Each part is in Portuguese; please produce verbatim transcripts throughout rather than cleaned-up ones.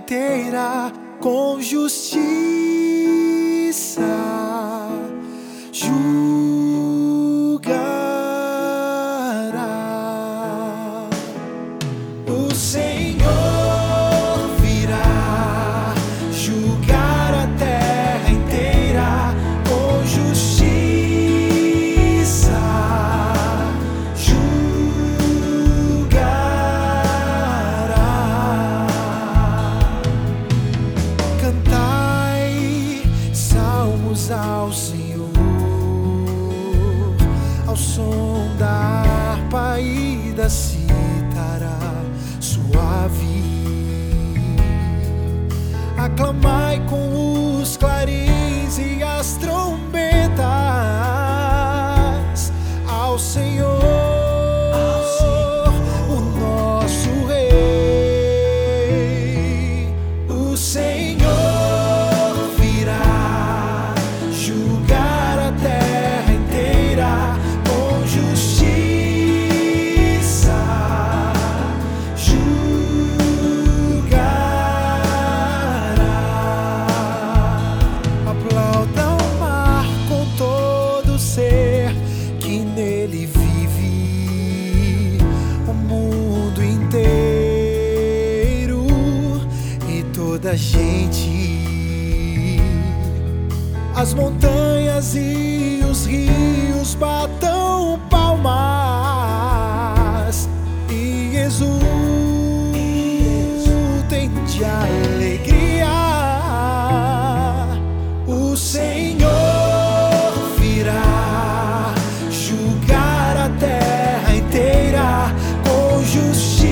inteira com justiça julgará. O Senhor virá julgar a terra inteira com justiça julgará. Cantai salmos ao Senhor ao som da harpa e da cítara suave. Aclamai com os clarins e as trombetas ao Senhor, o nosso Rei. O Senhor virá julgar a terra inteira com justiça julgará. Aplauda o mar com todo ser que nele vive, o mundo inteiro e toda a gente. As montanhas e os rios batam palmas e exultem de alegria. O Senhor virá julgar a terra inteira com justiça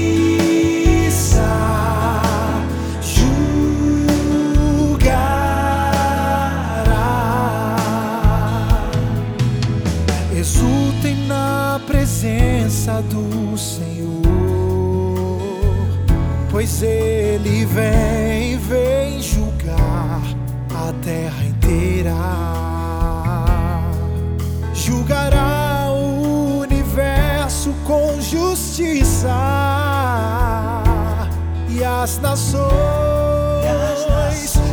julgará. Exultem na presença do Senhor, pois Ele vem, vem julgar a terra inteira. Julgará o universo com justiça e as nações